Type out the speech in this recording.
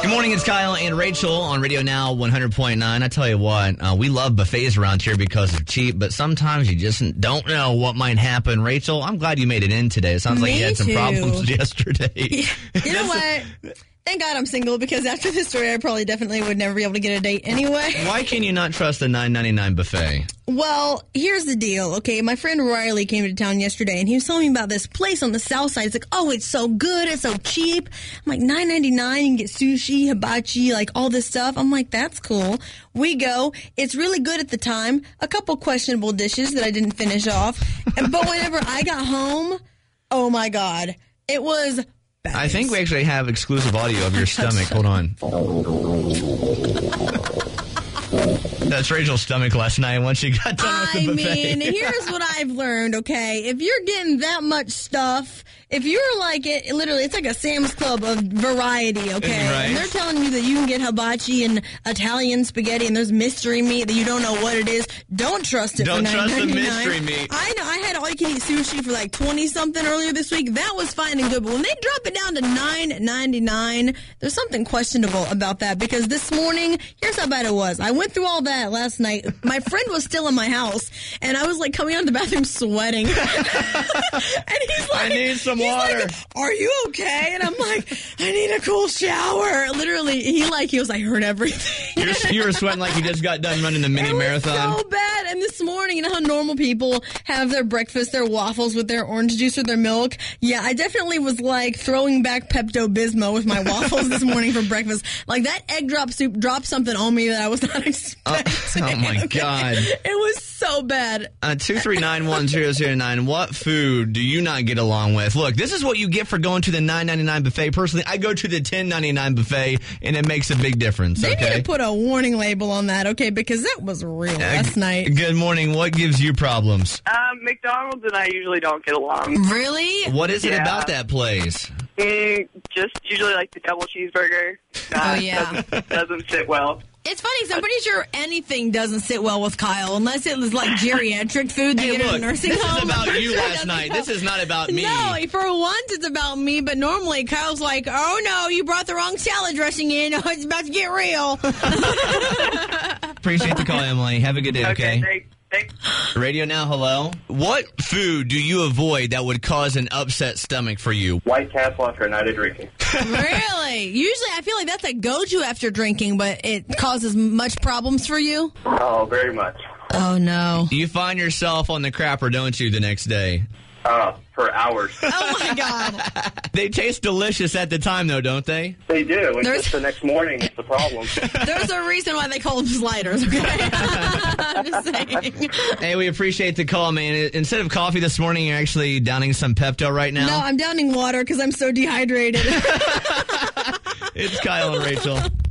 Good morning, it's Kyle and Rachel on Radio Now 100.9. I tell you what, we love buffets around here because they're cheap, but sometimes you just don't know what might happen. Rachel, I'm glad you made it in today. It sounds like you had some problems yesterday. You know what? Thank God I'm single, because after this story, I probably definitely would never be able to get a date anyway. Why can you not trust the $9.99 buffet? Well, here's the deal, okay? My friend Riley came to town yesterday, and he was telling me about this place on the south side. It's like, oh, it's so good, it's so cheap. I'm like, $9.99, you can get sushi, hibachi, like all this stuff. I'm like, that's cool. We go. It's really good at the time. A couple questionable dishes that I didn't finish off. But whenever I got home, oh my God, it was... I think we actually have exclusive audio of your stomach. Hold on. That's Rachel's stomach last night once she got done with the buffet. I mean, here's what I've learned, okay? If you're getting that much stuff, if you're like, literally, it's like a Sam's Club of variety, okay? Right. And they're telling you that you can get hibachi and Italian spaghetti and there's mystery meat that you don't know what it is. Don't trust it for $9.99. Don't trust the mystery meat. I know. I had all-you-can-eat sushi for like 20-something earlier this week. That was fine and good. But when they drop it down to $9.99, there's something questionable about that, because this morning, here's how bad it was. I went through all that last night. My friend was still in my house, and I was like coming out of the bathroom sweating. And he's like, I need some water. Like, are you okay? And I'm like, I need a cool shower. Literally, he was like, heard everything. You were sweating like you just got done running the mini marathon. So bad. And this morning, you know how normal people have their breakfast, their waffles with their orange juice or their milk? Yeah, I definitely was like throwing back Pepto-Bismol with my waffles this morning for breakfast. Like that egg drop soup dropped something on me that I was not expecting. Oh my God. It was so bad. 2391009. What food do you not get along with? Look, this is what you get for going to the $9.99 buffet. Personally, I go to the $10.99 buffet, and it makes a big difference. They okay? need to put a warning label on that, okay? Because that was real last night. Good morning. What gives you problems? McDonald's and I usually don't get along. Really? What is it about that place? Just usually like the double cheeseburger. Oh, yeah. Doesn't sit well. It's funny, because I'm pretty sure anything doesn't sit well with Kyle, unless it was like geriatric food that you get in a nursing home. This is about you last night. This is not about me. No, for once it's about me, but normally Kyle's like, oh no, you brought the wrong salad dressing in. Oh, it's about to get real. Appreciate the call, Emily. Have a good day, okay? Thanks. Radio Now, hello. What food do you avoid that would cause an upset stomach for you? White Castle after a night of drinking. Really? Usually I feel like that's a go-to after drinking, but it causes much problems for you? Oh, very much. Oh, no. You find yourself on the crapper, don't you, the next day? For hours. Oh, my God. They taste delicious at the time, though, don't they? They do. It's just the next morning is the problem. There's a reason why they call them sliders, okay? I'm just saying. Hey, we appreciate the call, man. Instead of coffee this morning, you're actually downing some Pepto right now? No, I'm downing water because I'm so dehydrated. It's Kyle and Rachel.